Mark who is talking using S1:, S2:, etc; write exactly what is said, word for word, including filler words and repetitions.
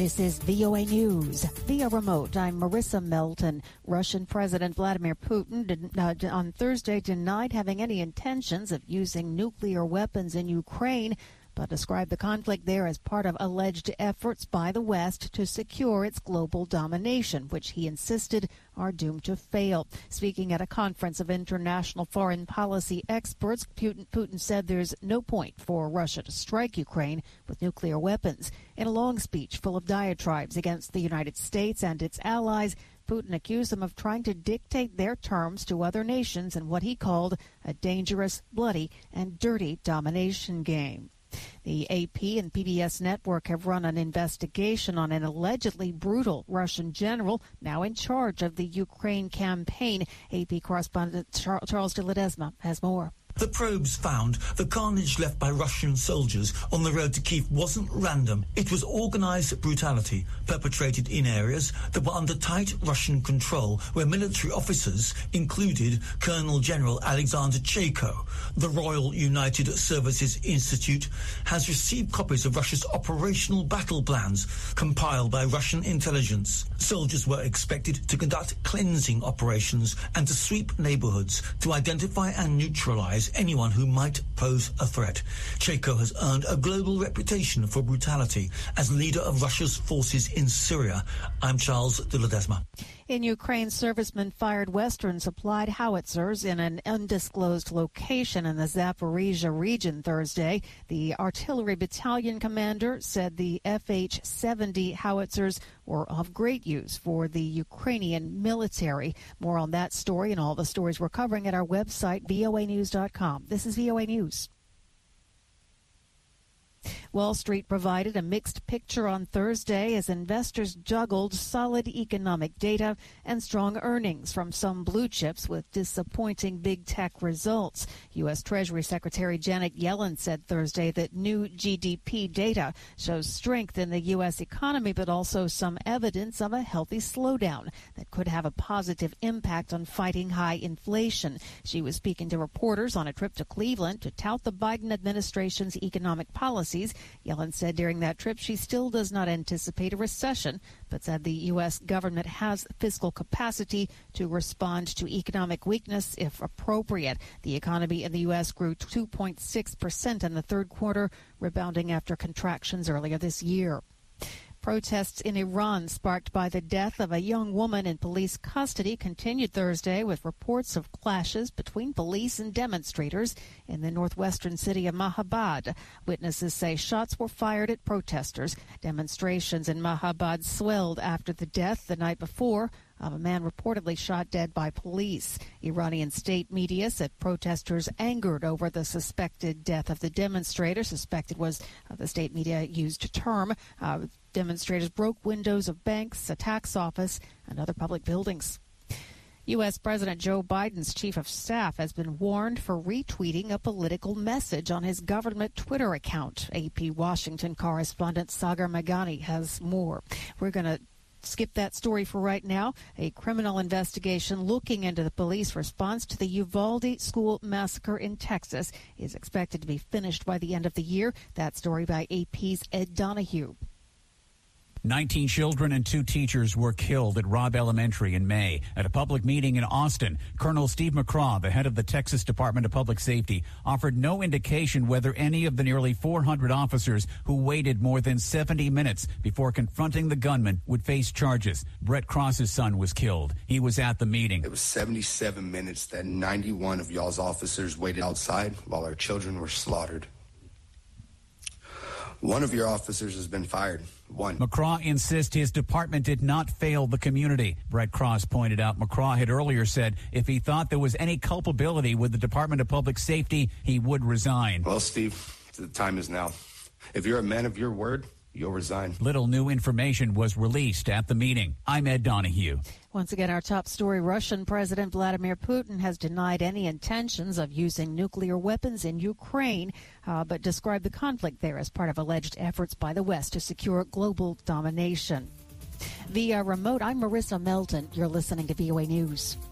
S1: This is V O A News. Via remote, I'm Marissa Melton. Russian President Vladimir Putin did, uh, on Thursday denied having any intentions of using nuclear weapons in Ukraine, but described the conflict there as part of alleged efforts by the West to secure its global domination, which he insisted are doomed to fail. Speaking at a conference of international foreign policy experts, Putin, Putin said there's no point for Russia to strike Ukraine with nuclear weapons. In a long speech full of diatribes against the United States and its allies, Putin accused them of trying to dictate their terms to other nations in what he called a dangerous, bloody, and dirty domination game. The A P and P B S network have run an investigation on an allegedly brutal Russian general now in charge of the Ukraine campaign. A P correspondent Charles de Ledesma has more.
S2: The probes found the carnage left by Russian soldiers on the road to Kyiv wasn't random. It was organized brutality perpetrated in areas that were under tight Russian control, where military officers included Colonel General Alexander Chayko. The Royal United Services Institute has received copies of Russia's operational battle plans compiled by Russian intelligence. Soldiers were expected to conduct cleansing operations and to sweep neighborhoods to identify and neutralize anyone who might pose a threat. Chayko has earned a global reputation for brutality as leader of Russia's forces in Syria. I'm Charles de Ledesma.
S1: In Ukraine, servicemen fired Western-supplied howitzers in an undisclosed location in the Zaporizhia region Thursday. The artillery battalion commander said the F H seventy howitzers were of great use for the Ukrainian military. More on that story and all the stories we're covering at our website, V O A news dot com. This is V O A News. Wall Street provided a mixed picture on Thursday as investors juggled solid economic data and strong earnings from some blue chips with disappointing big tech results. U S. Treasury Secretary Janet Yellen said Thursday that new G D P data shows strength in the U S economy, but also some evidence of a healthy slowdown that could have a positive impact on fighting high inflation. She was speaking to reporters on a trip to Cleveland to tout the Biden administration's economic policies. Yellen said during that trip she still does not anticipate a recession, but said the U S government has fiscal capacity to respond to economic weakness if appropriate. The economy in the U S grew two point six percent in the third quarter, rebounding after contractions earlier this year. Protests in Iran sparked by the death of a young woman in police custody continued Thursday with reports of clashes between police and demonstrators in the northwestern city of Mahabad. Witnesses say shots were fired at protesters. Demonstrations in Mahabad swelled after the death the night before of a man reportedly shot dead by police. Iranian state media said protesters angered over the suspected death of the demonstrator. Suspected was uh, the state media used term. Uh, demonstrators broke windows of banks, a tax office, and other public buildings. U S. President Joe Biden's chief of staff has been warned for retweeting a political message on his government Twitter account. A P Washington correspondent Sagar Meghani has more. We're going to skip that story for right now. A criminal investigation looking into the police response to the Uvalde school massacre in Texas is expected to be finished by the end of the year. That story by A P's Ed Donahue.
S3: nineteen children and two teachers were killed at Robb Elementary in May. At a public meeting in Austin, Colonel Steve McCraw, the head of the Texas Department of Public Safety, offered no indication whether any of the nearly four hundred officers who waited more than seventy minutes before confronting the gunman would face charges. Brett Cross's son was killed. He was at the meeting.
S4: It was seventy-seven minutes that ninety-one of y'all's officers waited outside while our children were slaughtered. One of your officers has been fired. One.
S3: McCraw insists his department did not fail the community. Brett Cross pointed out McCraw had earlier said if he thought there was any culpability with the Department of Public Safety, he would resign.
S4: Well, Steve, the time is now. If you're a man of your word, you'll resign.
S3: Little new information was released at the meeting. I'm Ed Donahue.
S1: Once again, our top story, Russian President Vladimir Putin has denied any intentions of using nuclear weapons in Ukraine, uh, but described the conflict there as part of alleged efforts by the West to secure global domination. Via remote, I'm Marissa Melton. You're listening to V O A News.